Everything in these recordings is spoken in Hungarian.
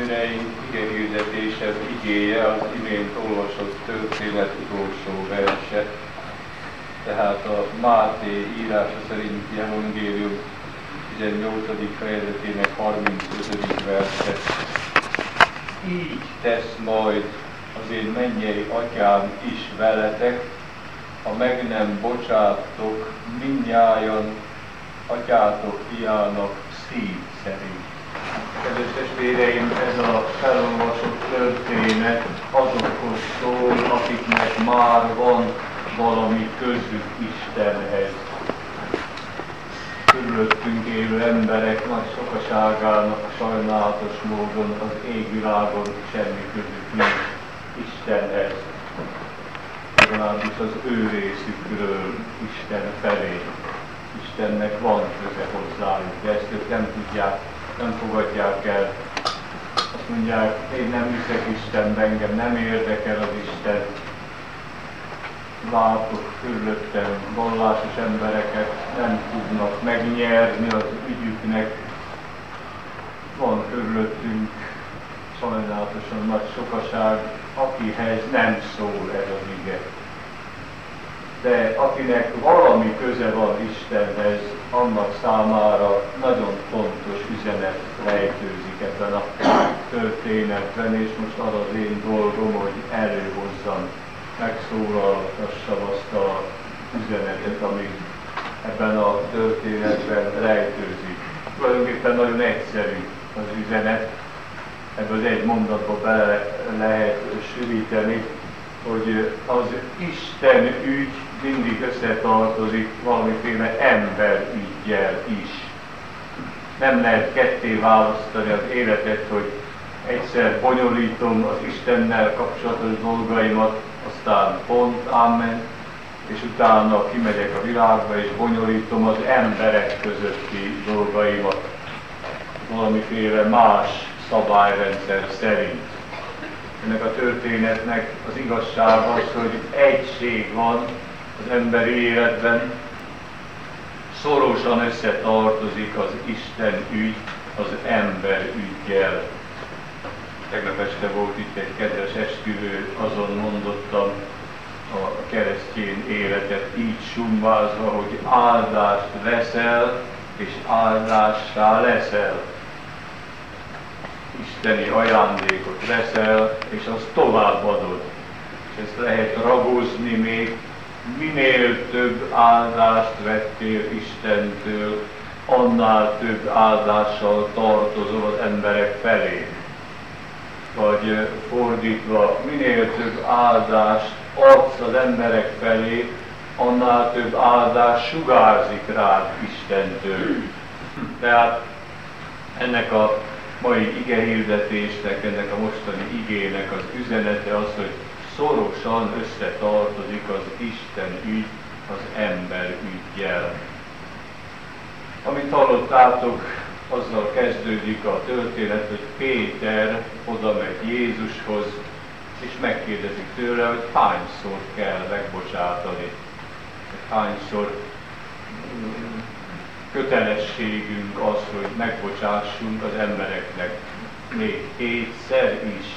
testvéreim, igehirdetése igéje az imént olvasott történet utolsó verse, tehát a Máté írása szerinti evangélium 18. fejezetének 35. verse. Így tesz majd az én mennyei atyám is veletek, ha meg nem bocsátok mindnyájan atyátok fiának szív szerint. Kedves testvéreim, ez a felolvasott történet azokhoz szól, akiknek már van valami közük Istenhez. Körülöttünk élő emberek nagy sokaságának sajnálatos módon az égvilágon semmi közük nincs Istenhez. Legalábbis az ő részükről Isten felé. Istennek van köze hozzájuk, de ezt ők nem tudják, nem fogadják el. Azt mondják, én nem hiszek Istenben, engem nem érdekel az Isten. Látok körülöttem vallásos embereket, nem tudnak megnyerni az ügyüknek. Van körülöttünk sajnálatosan nagy sokaság, akihez nem szól ez az ige. De akinek valami köze van Istenhez, annak számára nagyon fontos üzenet rejtőzik ebben a történetben, és most az az én dolgom, hogy előhozzam, megszólaltassam azt az üzenetet, ami ebben a történetben rejtőzik. Tulajdonképpen nagyon egyszerű az üzenet, ebből egy mondatba bele lehet sűríteni, hogy az Isten ügy mindig összetartozik valamiféle emberüggyel is. Nem lehet ketté választani az életet, hogy egyszer bonyolítom az Istennel kapcsolatos dolgaimat, aztán pont, amen, és utána kimegyek a világba és bonyolítom az emberek közötti dolgaimat valamiféle más szabályrendszer szerint. Ennek a történetnek az igazság az, hogy egység van az emberi életben, szorosan összetartozik az Isten ügy az ember üggyel. Tegnap este volt itt egy kedves esküvő, azon mondottam a keresztény életet így summázva, hogy áldást veszel, és áldássá leszel. Isteni ajándékot veszel, és azt továbbadod. És ezt lehet ragozni még, minél több áldást vettél Istentől, annál több áldással tartozol az emberek felé. Vagy fordítva, minél több áldást adsz az emberek felé, annál több áldás sugárzik rád Istentől. Tehát ennek a mai igehirdetésnek, ennek a mostani igének az üzenete az, hogy szorosan összetartozik az Isten ügy az ember üggyel. Amit hallottátok, azzal kezdődik a történet, hogy Péter oda megy Jézushoz, és megkérdezik tőle, hogy hányszor kell megbocsátani. Hányszor kötelességünk az, hogy megbocsássunk az embereknek. Még 7-szer is.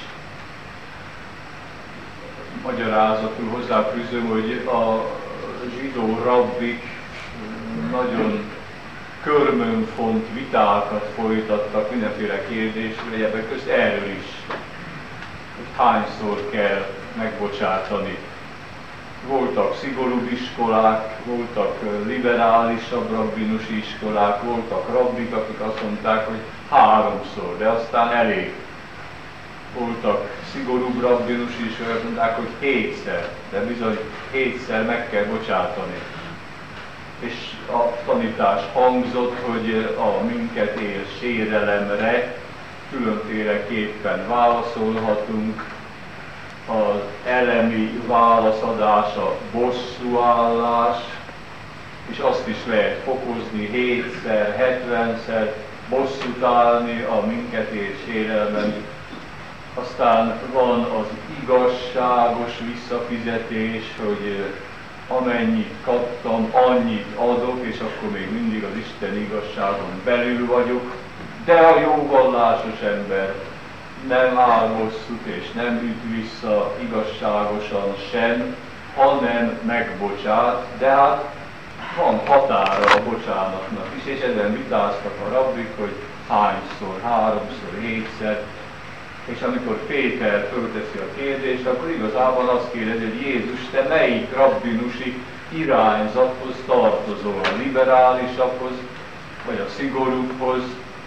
Magyarázatul hozzáfűzöm, hogy a zsidó rabbik nagyon körmönfont vitákat folytattak mindenféle kérdésről, ebbek közt erről is, hogy hányszor kell megbocsátani. Voltak szigorúbb iskolák, voltak liberálisabb rabbinus iskolák, voltak rabbik, akik azt mondták, hogy 3-szor, de aztán elég. Voltak szigorúbb rabbinus iskolák, azt mondták, hogy 7-szer, de bizony 7-szer meg kell bocsátani. És a tanítás hangzott, hogy a minket ér sérelemre különféleképpen válaszolhatunk. Az elemi válaszadás a bosszúállás, és azt is lehet fokozni 7-szer, 70-szer, bosszút állni a minket ér sérelmen. Aztán van az igazságos visszafizetés, hogy amennyit kaptam, annyit adok, és akkor még mindig az Isten igazságon belül vagyok. De a jó vallásos ember nem álmosszuk és nem üt vissza igazságosan sem, hanem megbocsát, de hát van határa a bocsánatnak is, és ezen vitáztak a rabbik, hogy hányszor, 3-szor, 7-szer, és amikor Péter fölteszi a kérdést, akkor igazából azt kérdezi, hogy Jézus, te melyik rabbinusi irányzathoz tartozol, a liberálisakhoz, vagy a szigorúbbhoz,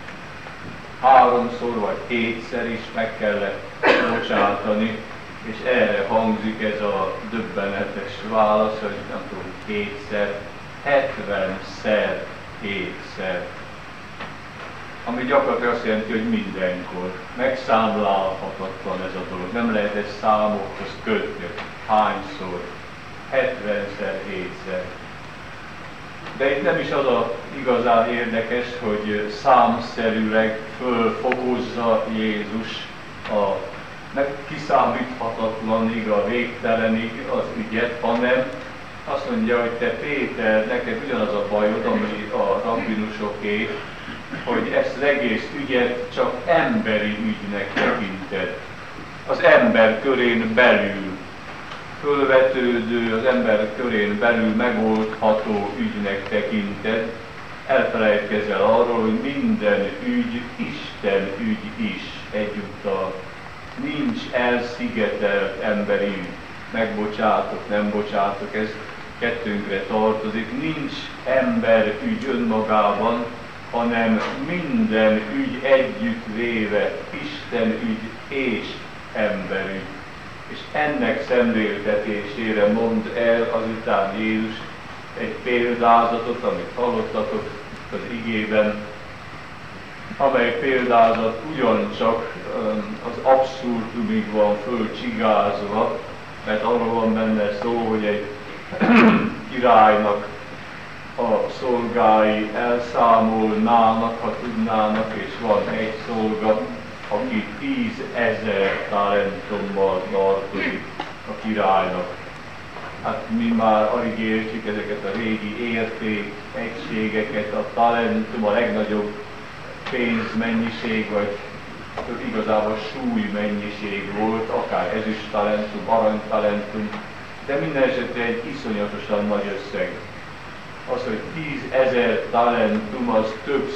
3-szor vagy 7-szer is meg kellett bocsátani, és erre hangzik ez a döbbenetes válasz, hogy nem tudom, 7-szer, 70-szer, 7-szer. Ami gyakorlatilag azt jelenti, hogy mindenkor. Megszámlálhatatlan ez a dolog. Nem lehet ezt számokhoz kötni, hányszor, 70-szer, 7-szer. De itt nem is az a igazán érdekes, hogy számszerűleg fölfokozza Jézus a kiszámíthatatlanig, a végtelenig az ügyet, hanem azt mondja, hogy te Péter, neked ugyanaz a bajod, ami a rabbinusoké, hogy ezt az egész ügyet csak emberi ügynek tekinted. Az ember körén belül fölvetődő, az ember körén belül megoldható ügynek tekinted, elfelejtkezel arról, hogy minden ügy Isten ügy is egyúttal. Nincs elszigetelt emberi ügy. Megbocsátok, nem bocsátok, ez kettőnkre tartozik. Nincs ember ügy önmagában, hanem minden ügy együtt véve Isten ügy és emberügy. És ennek szemléltetésére mond el azután Jézus egy példázatot, amit hallottatok az igében, amely példázat ugyancsak az abszurdumig van fölcsigázva, mert arról van benne szó, hogy egy királynak a szolgái elszámolnának, ha tudnának, és van egy szolga, aki 10 000 talentummal tartozik a királynak. Hát mi már alig értjük ezeket a régi érték egységeket, a talentum a legnagyobb pénzmennyiség, vagy igazából súlymennyiség volt, akár ezüst talentum, aranytalentum, de minden esetre egy iszonyatosan nagy összeg. Az, hogy 10 000 talentum, az több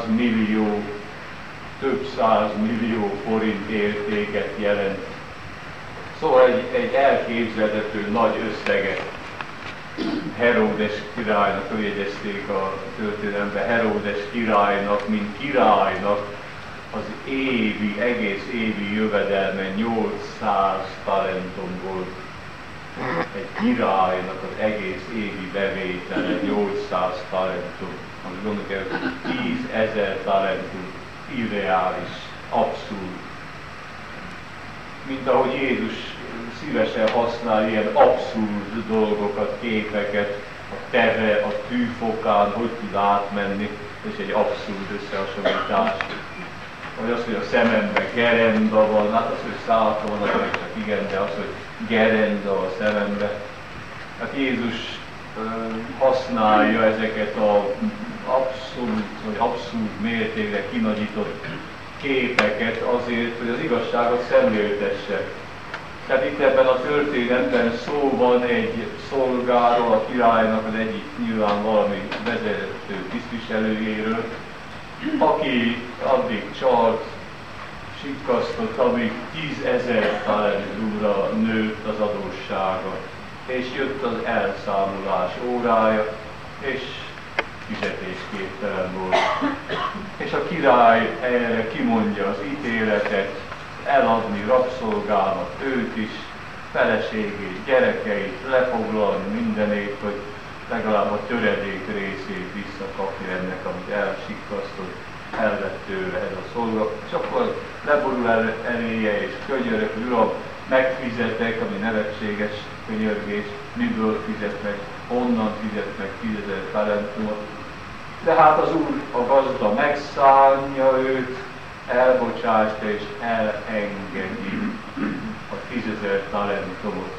százmillió forint értéket jelent. Szóval egy elképzelhető nagy összeget. Heródes királynak, följegyezték a történelemben, Heródes királynak, mint királynak az egész évi jövedelme 800 talentum volt. Egy királynak az egész évi bevétele 800 talentum. Most gondoljuk el, 10 000 talentum, irreális, abszurd. Mint ahogy Jézus szívesen használ ilyen abszurd dolgokat, képeket, a teve, a tűfokán, hogy tud átmenni, és egy abszurd összehasonlítás. Vagy az, hogy a szememben gerenda van, hát az, hogy szálka van, az még csak igen, de az, hogy gerenda a szememben. Hát Jézus használja ezeket az abszurd mértékre kinagyított képeket azért, hogy az igazságot szemléltesse. Tehát itt ebben a történetben szó van egy szolgáról, a királynak az egyik nyilván valami vezető tisztviselőjéről, aki addig csalt, sikkasztott, amíg 10 000 talentumra nőtt az adóssága, és jött az elszámolás órája, és fizetésképtelen volt. És a király erre kimondja az ítéletet, eladni rabszolgának őt is, feleségét, gyerekeit, lefoglalni mindenét, hogy legalább a töredék részét visszakapja ennek, amit elsikkasztott, elvett tőle ez a szolga. És akkor leborul eléje és könyörök, uram, megfizetek, ami nevetséges könyörgés, miből fizet meg, honnan fizet meg 10 000 talentumot. De hát az úr, a gazda megszánja őt, elbocsátja és elengedi a 10 000 talentumot.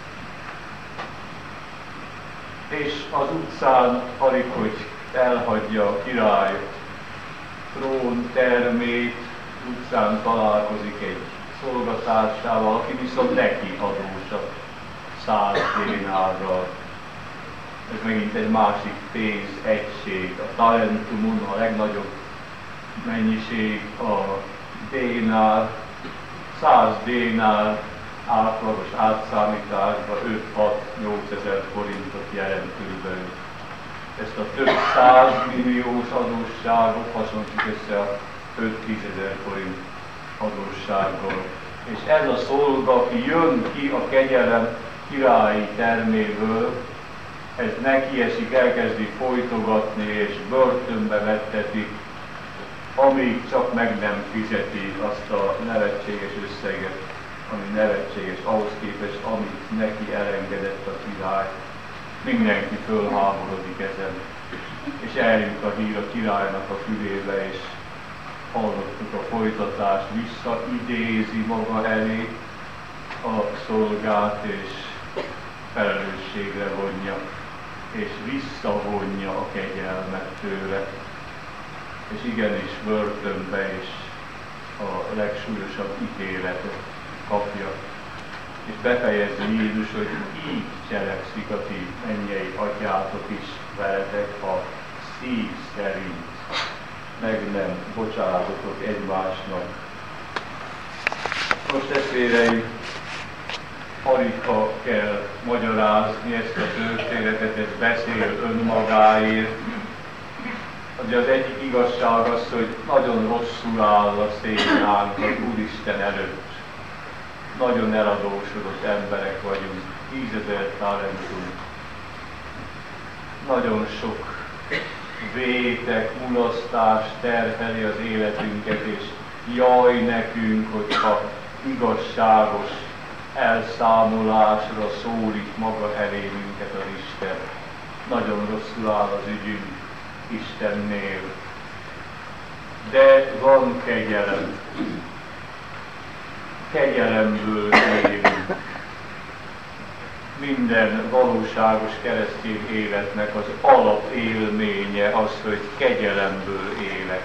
És az utcán alig, hogy elhagyja a király trón termét, utcán találkozik egy szolgatársával, aki viszont neki adós 100 dénárral. Ez megint egy másik pénzegység. A talentumon a legnagyobb mennyiség a dénár, 100 dénár átlagos átszámításban 5-6-8 ezer forintot jelent körülbelül. Ezt a több 100 milliós adósságot hasonlítjuk össze a 5-10 ezer forint adóssággal. És ez a szolga, aki jön ki a kegyelem királyi terméből, ez nekiesik, elkezdi folytogatni és börtönbe vetteti, amíg csak meg nem fizeti azt a nevetséges összeget, ami nevetséges ahhoz képest, amit neki elengedett a király. Mindenki fölháborodik ezen, és eljut a hír a királynak a fülébe, és hallottuk a folytatást, visszaidézi maga elé a szolgát, és felelősségre vonja, és visszavonja a kegyelmet tőle. És igenis börtönbe is a legsúlyosabb ítéletet kapja. És befejezi Jézus, hogy így cselekszik a ti mennyei atyátok is veletek a szív szerint. Meg nem bocsátotok egymásnak. Most testvéreim, alig kell magyarázni ezt a történetet, ez beszél önmagáért. Ugye az egyik igazság az, hogy nagyon rosszul áll a szénánk az Úristen előtt. Nagyon eladósodott emberek vagyunk, 10 000 talentum. Nagyon sok vétek, mulasztás terheli az életünket, és jaj nekünk, hogyha igazságos elszámolásra szólít maga elé minket az Isten. Nagyon rosszul áll az ügyünk Istennél. De van kegyelem. Kegyelemből élünk. Minden valóságos keresztény életnek az alapélménye az, hogy kegyelemből élek.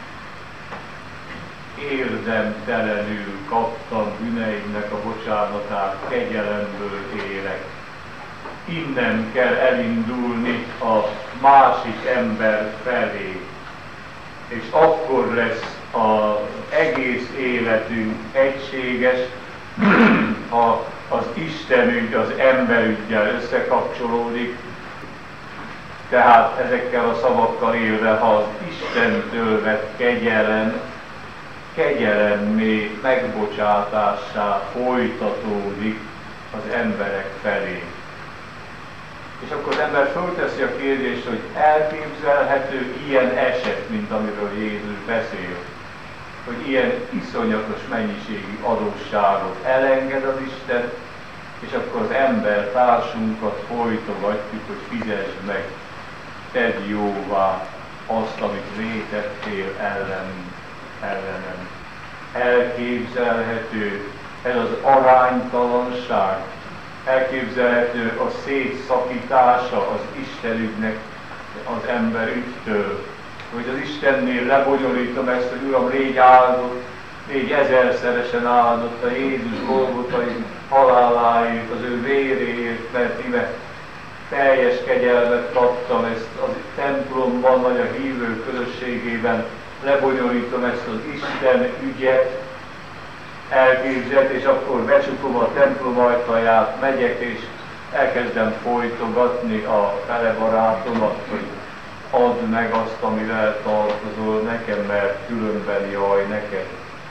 Érdemtelenül kaptam bűneimnek a bocsánatát, kegyelemből élek. Innen kell elindulni a másik ember felé, és akkor lesz az egész életünk egységes, ha az Istenügy az emberüggyel összekapcsolódik. Tehát ezekkel a szavakkal élve, ha az Istentől vett kegyelem, kegyelemmé, megbocsátássá folytatódik az emberek felé. És akkor az ember fölteszi a kérdést, hogy elképzelhető ilyen eset, mint amiről Jézus beszél, hogy ilyen iszonyatos mennyiségű adósságot elenged az Isten, és akkor az ember társunkat folytogatjuk, hogy fizesd meg, tedd jóvá azt, amit vétettél ellenem. Elképzelhető ez az aránytalanság, elképzelhető a szétszakítása az Istenügynek az emberügytől, hogy az Istennél lebonyolítom ezt, hogy Uram, légy áldott, légy ezerszeresen áldott a Jézus Golgotai haláláért, az ő véréért, mert ime teljes kegyelmet kaptam, ezt a templomban vagy a hívők közösségében lebonyolítom ezt az Isten ügyet, elképzelt, és akkor becsukom a templom ajtaját, megyek, és elkezdem folytogatni a fele barátomat, hogy add meg azt, amivel tartozol nekem, mert különben jaj neked.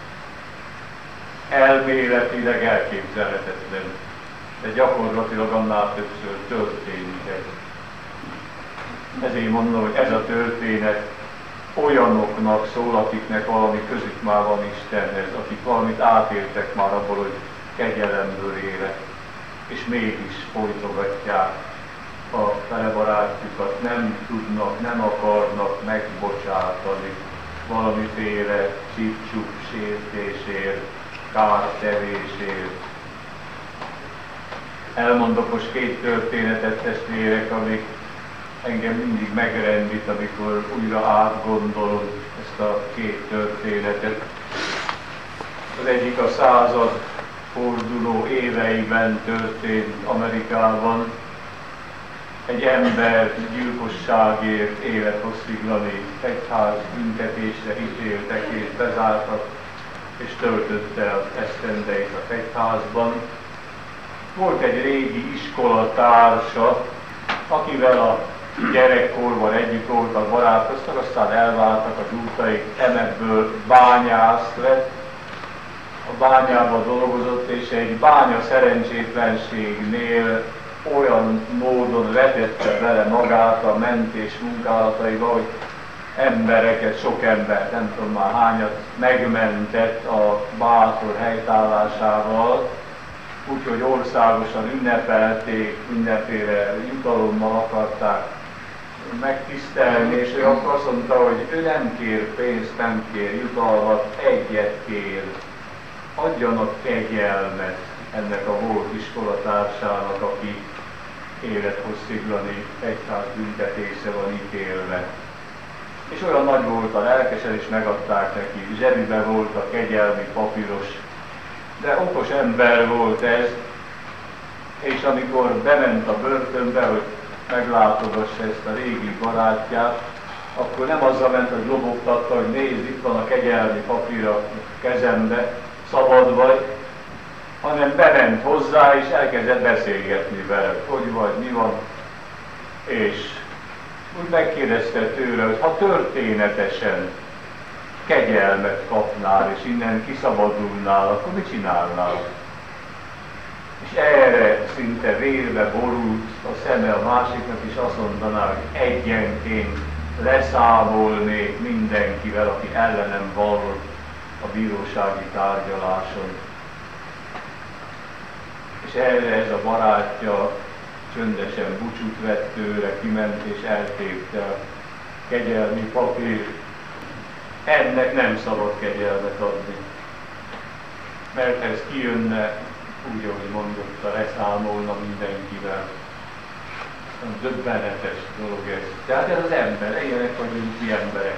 Elméletileg elképzelhetetlen, de gyakorlatilag annál többször történik ez. Ezért mondom, hogy ez a történet olyanoknak szól, akiknek valami közük már van Istenhez, akik valamit átéltek már abból, hogy kegyelemből élek, és mégis folytogatják a felebarátjukat, nem tudnak, nem akarnak megbocsátani valamiféle csipcsup sértésért, kártevésért. Elmondok most 2 történetet, testvérek, amik engem mindig megrendít, amikor újra átgondolom ezt a 2 történetet. Az egyik a századforduló éveiben történt Amerikában. Egy ember gyilkosságért élethosszíglani egyház büntetésre ítéltek és bezártak, és töltötte az esztendeit az egyházban. Volt egy régi iskolatársa, akivel a gyerekkorban együtt voltak, barátkoztak, aztán elváltak az útaik, ebből bányász lett. A bányában dolgozott, és egy bánya szerencsétlenségnél olyan módon vetette bele magát a mentés munkálataiba, hogy embereket, sok embert, nem tudom már hányat megmentett a bátor helytállásával, úgyhogy országosan ünnepelték, mindenféle jutalommal akarták megtisztelni, és ő akkor azt mondta, hogy ő nem kér pénzt, nem kér jutalmat, egyet kér. Adjanak kegyelmet ennek a volt iskolatársának, aki élethosszíglani egyház büntetése van ítélve. És olyan nagy volt a lelkesedés, megadták neki, zsebibe volt a kegyelmi papíros. De okos ember volt ez, és amikor bement a börtönbe, hogy meglátogassa ezt a régi barátját, akkor nem azzal ment, hogy lobogtatta, hogy nézd, itt van a kegyelmi papír a kezembe, szabad vagy, hanem bement hozzá, és elkezdett beszélgetni vele, hogy vagy, mi van, és úgy megkérdezte tőle, hogy ha történetesen kegyelmet kapnál, és innen kiszabadulnál, akkor mit csinálnál? És erre szinte vérbe borult a szeme a másiknak, és azt mondaná, hogy egyenként leszámolnék mindenkivel, aki ellenem vallott a bírósági tárgyaláson. És erre ez a barátja csöndesen búcsút vett tőle, kiment és eltépte a kegyelmi papírt. Ennek nem szabad kegyelmet adni, mert ez kijönne, úgy, ahogy mondotta, leszámolna mindenkivel. Döbbenetes dolog ez. Tehát ez az ember, ilyenek vagyunk mi emberek.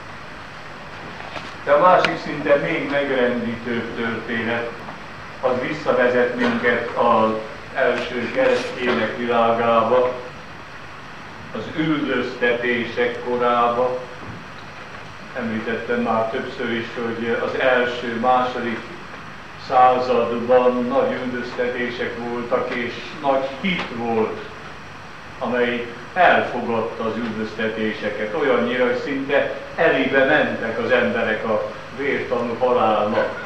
De a másik szinte még megrendítőbb történet, az visszavezet minket az első keresztények világába, az üldöztetések korába. Említettem már többször is, hogy az első, második században nagy üldöztetések voltak, és nagy hit volt, amely elfogadta az üldöztetéseket. Olyannyira, hogy szinte elébe mentek az emberek a vértanú halálnak.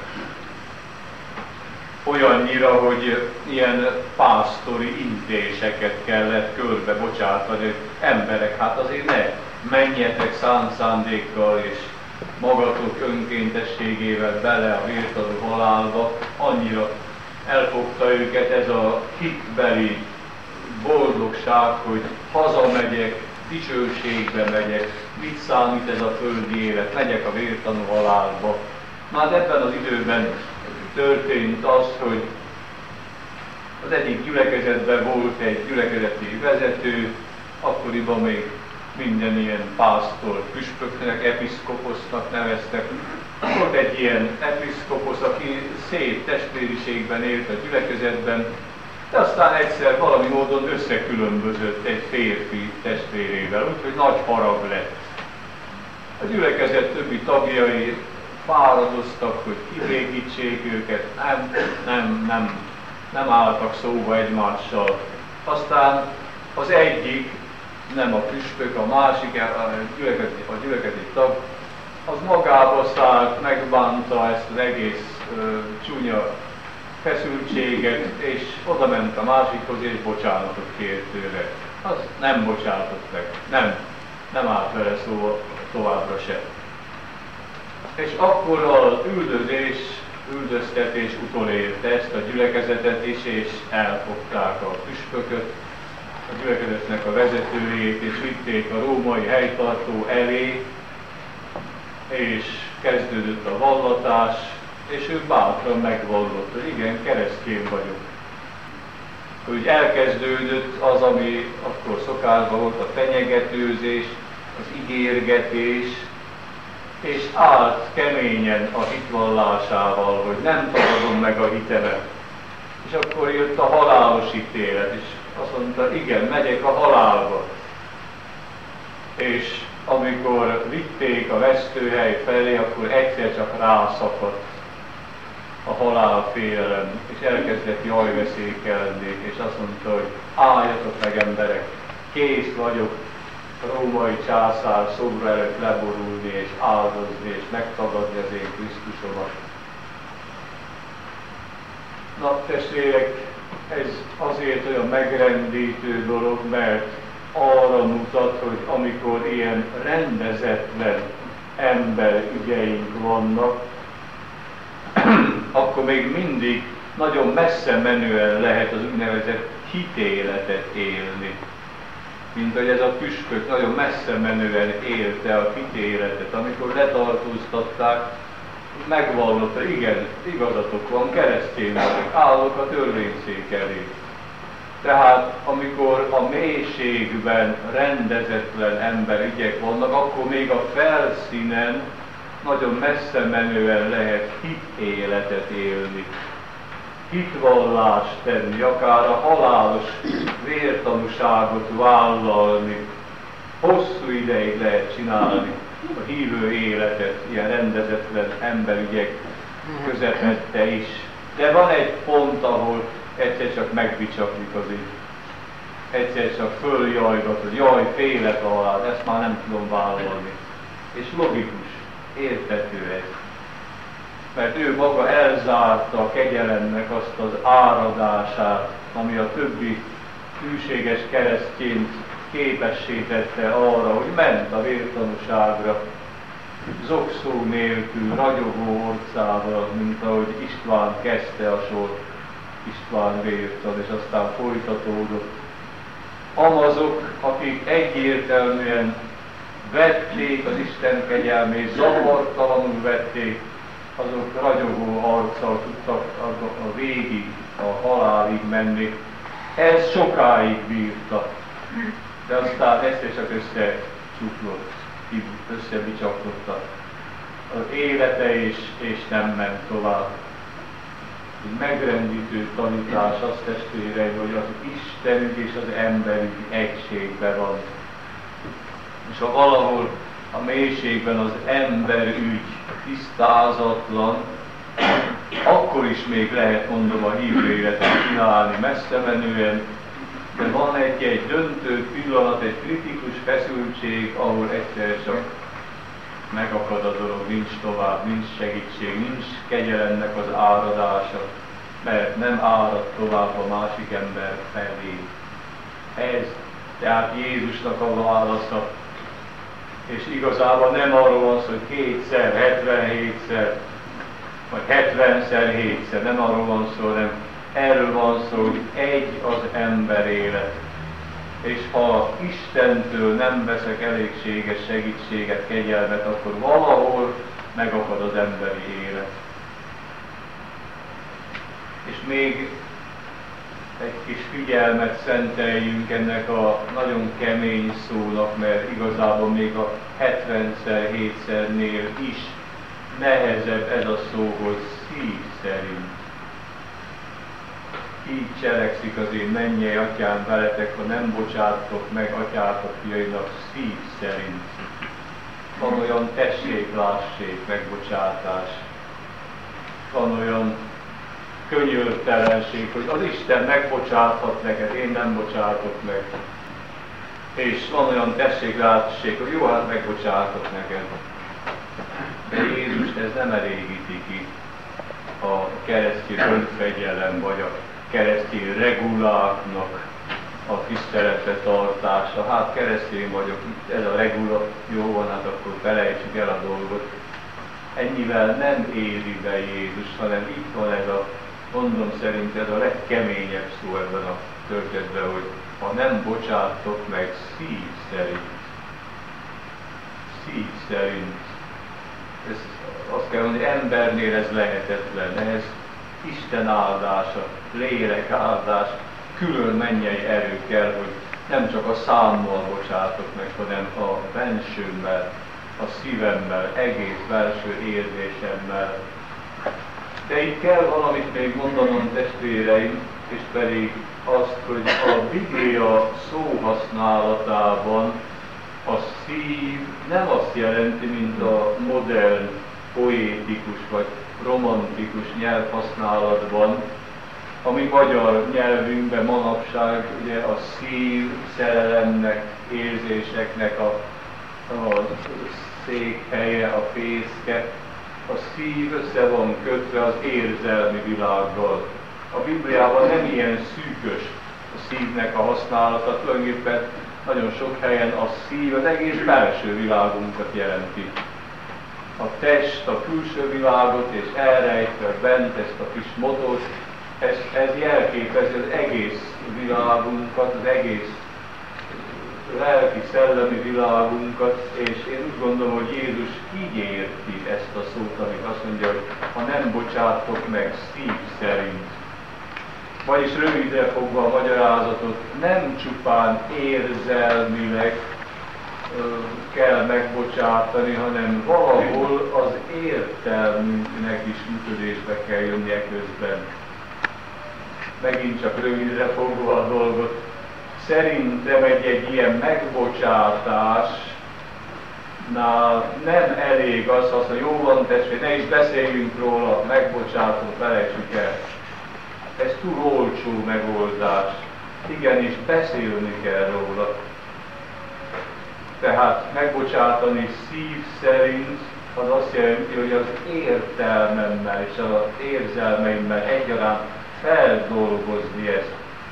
Olyannyira, hogy ilyen pásztori intéseket kellett körbe bocsátani, hogy emberek, hát azért ne menjetek szánt szándékkal és magatok önkéntességével bele a vértanú halálba. Annyira elfogta őket ez a hitbeli boldogság, hogy hazamegyek, dicsőségbe megyek, mit számít ez a földi élet, megyek a vértanú halálba. Már ebben az időben történt az, hogy az egyik gyülekezetben volt egy gyülekezeti vezető, akkoriban még minden ilyen pásztor, püspöknek, episzkoposznak neveztek. Volt egy ilyen episzkoposz, aki szép testvériségben élt a gyülekezetben, de aztán egyszer valami módon összekülönbözött egy férfi testvérével, úgyhogy nagy harag lett. A gyülekezet többi tagjai fáradoztak, hogy kibékítsék őket, nem álltak szóba egymással. Aztán az egyik, nem a püspök, a másik, a gyülekezeti tag, az magába szállt, megbánta ezt az egész csúnya feszültséget, és oda ment a másikhoz, és bocsánatot kért tőle. Az nem bocsátott meg, nem állt vele szó továbbra se. És akkor az üldöztetés utolérte ezt a gyülekezetet is, és elfogták a püspököt, a gyülekezetnek a vezetőjét, és vitték a római helytartó elé, és kezdődött a vallatás, és ő bátran megvallott, hogy igen, keresztény vagyok. Úgy elkezdődött az, ami akkor szokásban volt, a fenyegetőzés, az ígérgetés, és állt keményen a hitvallásával, hogy nem tagadom meg a hitemet. És akkor jött a halálos ítélet, és azt mondta, igen, megyek a halálba. És amikor vitték a vesztőhely felé, akkor egyszer csak rászakadt a halálfélelem, és elkezdett jajveszékelni, és azt mondta, hogy álljatok meg emberek, kész vagyok a római császár szobra előtt leborulni, és áldozni, és megtagadni az én Krisztusomat. Na testvérek, ez azért olyan megrendítő dolog, mert arra mutat, hogy amikor ilyen rendezetlen emberügyeink vannak, akkor még mindig nagyon messze menően lehet az úgynevezett hitéletet élni. Mint hogy ez a püspök nagyon messze menően élte a hitéletet, amikor letartóztatták, megvallotta, igen, igazatok van, keresztény vagyok, állok a törvényszék elé. Tehát amikor a mélységben rendezetlen emberügyek vannak, akkor még a felszínen nagyon messze menően lehet hitéletet élni, hitvallást tenni, akár a halálos vértanúságot vállalni. Hosszú ideig lehet csinálni a hívő életet, ilyen rendezetlen emberügyek közepette is. De van egy pont, ahol egyszer csak megbicsaklik az így. Egyszer csak följajgat, hogy jaj, félek a halál, ezt már nem tudom vállalni. És logikus, érthető ez. Mert ő maga elzárta a kegyelemnek azt az áradását, ami a többi hűséges keresztényt képessé tette arra, hogy ment a vértanúságra, zokszó nélkül, ragyogó orcával, mint ahogy István kezdte a sort, István vértan, és aztán folytatódott. Amazok, akik egyértelműen vették az Isten kegyelmét, zavartalanul vették, azok ragyogó arccal tudtak a végig, a halálig menni. Ez sokáig bírta, de aztán egyszer csak összecsuklott, összebicsaklott az élete, és nem ment tovább. Egy megrendítő tanítás az, testvérei, hogy az Istenügy és az emberügy egységben van. És ha valahol a mélységben az emberügy tisztázatlan, akkor is még lehet, mondom, a hívő életet csinálni messze menően, de van egy döntő pillanat, egy kritikus feszültség, ahol egyszer csak megakad a dolog, nincs tovább, nincs segítség, nincs kegyelemnek az áradása, mert nem árad tovább a másik ember felé. Ez tehát Jézusnak a válasza. És igazából nem arról van szó, hogy 2-szer, 77-szer, vagy 70-szer, 7-szer, nem arról van szó, hanem erről van szó, hogy egy az ember élet. És ha Istentől nem veszek elégséges segítséget, kegyelmet, akkor valahol megakad az emberi élet. És még egy kis figyelmet szenteljünk ennek a nagyon kemény szónak, mert igazából még a 70-szer, 7-szernél is nehezebb ez a szó, hogy szív szerint. Így cselekszik az én mennyei atyám veletek, ha nem bocsátok meg atyátok fiainak szív szerint. Van olyan tessék, lássék, megbocsátás. Van olyan könyörtelenség, hogy az Isten megbocsáthat neked, én nem bocsátok meg. És van olyan tessék, lássék, hogy jó, hát megbocsátok neked. De Jézus ez nem elégíti ki a keresztény önfegyelem, vagy a keresztény reguláknak a tiszteletre tartása. Hát keresztény vagyok, ez a regula, jó van, hát akkor felejtsük el a dolgot. Ennyivel nem éri be Jézus, hanem itt van ez a, mondom szerint ez a legkeményebb szó ebben a történetben, hogy ha nem bocsátok meg szív szerint. Szív szerint. Ez azt kell mondani, embernél ez lehetetlen, ehhez Isten áldása, lélek áldás, külön mennyei erő kell, hogy nem csak a számmal bocsátok meg, hanem a bensőmmel a szívemmel, egész belső érzésemmel. De itt kell valamit még mondanom, testvéreim, és pedig azt, hogy a Biblia szóhasználatában a szív nem azt jelenti, mint a modern, poétikus vagy romantikus nyelvhasználatban, ami magyar nyelvünkben manapság ugye a szív, szerelemnek, érzéseknek a székhelye, a fészke. A szív össze van kötve az érzelmi világgal. A Bibliában nem ilyen szűkös a szívnek a használata, tulajdonképpen nagyon sok helyen a szív az egész belső világunkat jelenti. A test, a külső világot, és elrejtve bent ezt a kis motort, ez jelképezi az egész világunkat, az egész lelki, szellemi világunkat, és én úgy gondolom, hogy Jézus így érti ezt a szót, amit azt mondja, hogy ha nem bocsátok meg szív szerint. Vagyis rövidre fogva a magyarázatot, nem csupán érzelmileg kell megbocsátani, hanem valahol az értelmünknek is működésbe kell jönnie közben. Megint csak rövidre fogva a dolgot. Szerintem egy ilyen megbocsátásnál nem elég az, hogy jó van testvér, ne is beszéljünk róla, megbocsátot, felejtsük el. Ez túl olcsó megoldás. Igenis, beszélni kell róla. Tehát megbocsátani szív szerint az azt jelenti, hogy az értelmemmel és az érzelmeimmel egyaránt feldolgozni ezt.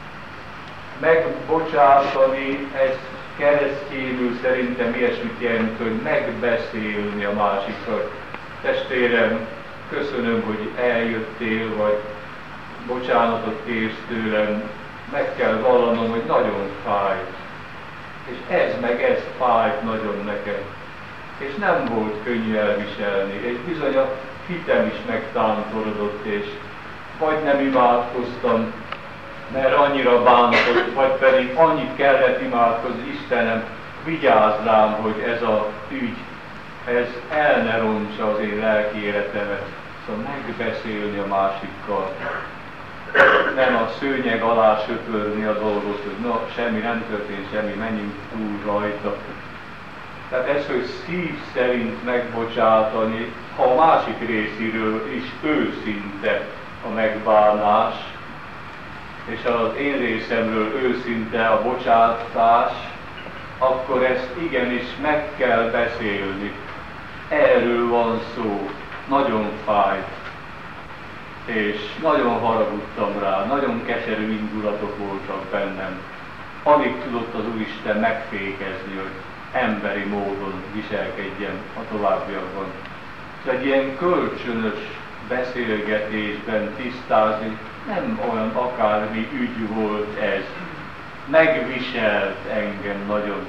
Megbocsátani, ez keresztjénül szerintem ilyesmit jelent, hogy megbeszélni a másikkal. Testvérem, köszönöm, hogy eljöttél, vagy bocsánatot kérsz tőlem, meg kell vallanom, hogy nagyon fájt. És ez fájt nagyon nekem. És nem volt könnyű elviselni, és bizony a hitem is megtántorodott, és vagy nem imádkoztam, mert annyira bántott, vagy pedig annyit kellett imádkozni, Istenem, vigyázz rám, hogy ez a ügy, ez el ne rontsa az én lelki életemet. Szóval megbeszélni a másikkal. Nem a szőnyeg alá söpörni a dolgot, hogy na, semmi nem történt, semmi, menjünk túl rajta. Tehát ez, hogy szív szerint megbocsátani, ha a másik részéről is őszinte a megbánás, és az én részemről őszinte a bocsátás, akkor ezt igenis meg kell beszélni. Erről van szó, nagyon fájt, és nagyon haragudtam rá, nagyon keserű indulatok voltak bennem. Alig tudott az Úristen megfékezni, hogy emberi módon viselkedjen a továbbiakban. És egy ilyen kölcsönös beszélgetésben tisztázni, nem olyan akármi ügy volt ez. Megviselt engem nagyon.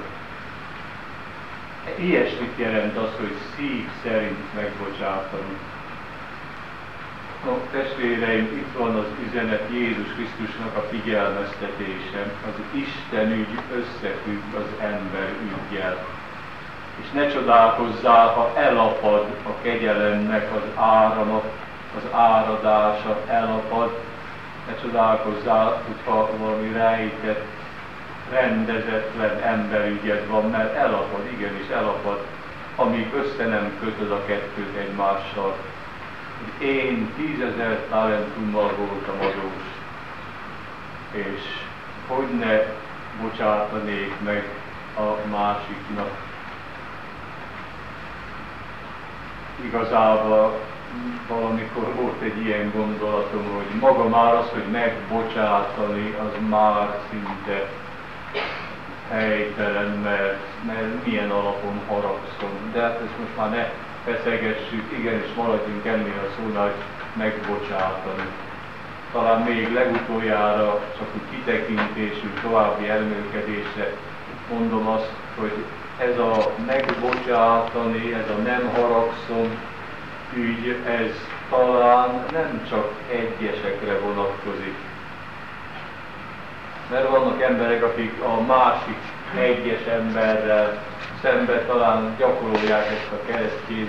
Ilyesmit jelent az, hogy szív szerint megbocsátani. No, testvéreim, itt van az üzenet Jézus Krisztusnak a figyelmeztetése. Az Isten ügy összefügg az ember üggyel. És ne csodálkozzál, ha elapad a kegyelemnek az árama, az áradása elapad. Ne csodálkozzál, hogyha valami rejtett, rendezetlen emberügyed van, mert elapad, igenis elapad, amíg össze nem kötöd a kettőt egymással. Én 10 000 talentummal voltam adós, és hogy ne bocsátanék meg a másiknak. Igazából valamikor volt egy ilyen gondolatom, hogy maga már az, hogy megbocsátani, az már szinte helytelen, mert milyen alapon haragszom. De hát ezt most már ne feszegessük, igenis maradjunk ennél a szónál, hogy megbocsátani. Talán még legutoljára csak úgy kitekintésű további elmélkedésre mondom azt, hogy ez a megbocsátani, ez a nem haragszom ügy, ez talán nem csak egyesekre vonatkozik. Mert vannak emberek, akik a másik egyes emberrel szembe talán gyakorolják ezt a keresztény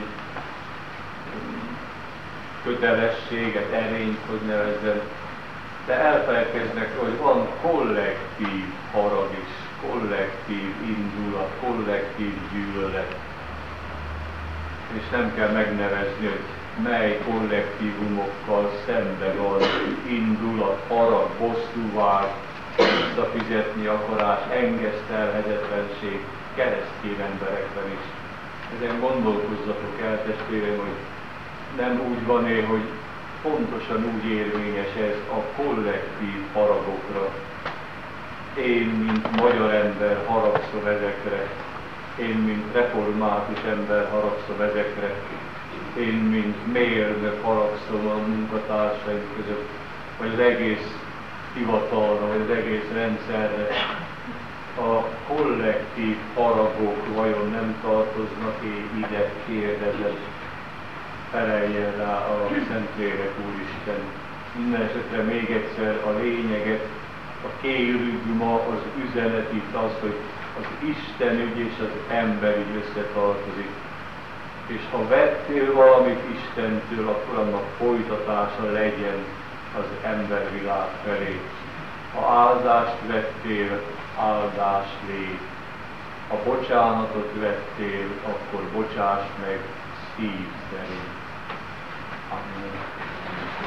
kötelességet, erényt, hogy nevezzem, de elfelejtkeznek, hogy van kollektív harag is, kollektív indulat, kollektív gyűlölet. És nem kell megnevezni, hogy mely kollektívumokkal szembe van indulat, harag, bosszúvágy, visszafizetni akarás, engesztelhetetlenség keresztény emberekben is. Ezen gondolkozzatok el, testvérem, hogy nem úgy van-e, hogy pontosan úgy érvényes ez a kollektív haragokra. Én, mint magyar ember haragszom ezekre, én, mint református ember haragszom ezekre, én, mint mérnök haragszom a munkatársaim között, vagy az egész hivatalra, vagy az egész rendszerre. A kollektív haragok vajon nem tartoznak-e ide, kérdezett, feleljen rá a Szentlélek Úristen. Minden esetre még egyszer a lényeget, a kérjük ma az üzenet itt az, hogy az Istenügy és az emberügy összetartozik. És ha vettél valamit Istentől, akkor annak folytatása legyen az embervilág felé. Ha áldást vettél, áldás légy. Ha bocsánatot vettél, akkor bocsáss meg szív szerint. Amen.